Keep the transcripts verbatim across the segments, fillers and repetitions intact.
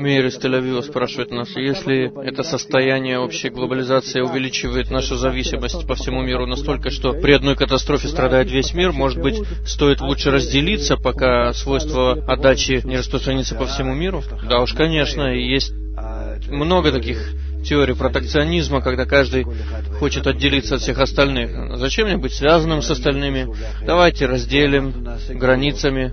Мейер из Тель-Авива спрашивает нас, если это состояние общей глобализации увеличивает нашу зависимость по всему миру настолько, что при одной катастрофе страдает весь мир, может быть, стоит лучше разделиться, пока свойство отдачи не распространится по всему миру? Да уж, конечно, есть много таких теорий протекционизма, когда каждый хочет отделиться от всех остальных. Зачем мне быть связанным с остальными? Давайте разделим границами,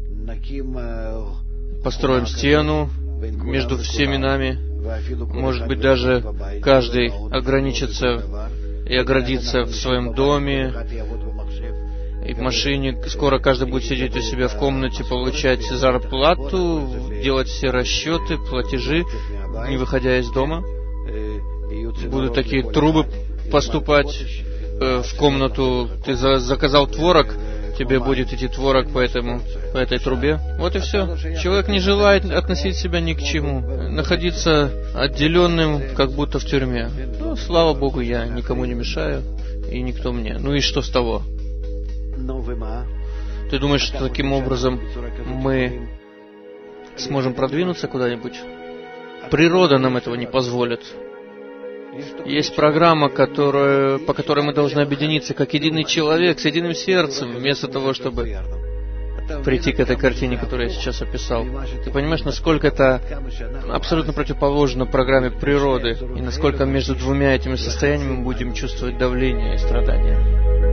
построим стену между всеми нами. Может быть, даже каждый ограничится и оградится в своем доме и в машине. Скоро каждый будет сидеть у себя в комнате, получать зарплату, делать все расчеты, платежи, не выходя из дома. Будут такие трубы поступать э, в комнату. Ты за, заказал творог, тебе будет идти творог по, этому, по этой трубе. Вот и все. Человек не желает относить себя ни к чему. Находиться отделенным, как будто в тюрьме. Ну, слава Богу, я никому не мешаю, и никто мне. Ну и что с того? Ты думаешь, что таким образом мы сможем продвинуться куда-нибудь? Природа нам этого не позволит. Есть программа, которая, по которой мы должны объединиться как единый человек, с единым сердцем, вместо того, чтобы прийти к этой картине, которую я сейчас описал. Ты понимаешь, насколько это абсолютно противоположно программе природы, и насколько между двумя этими состояниями мы будем чувствовать давление и страдания.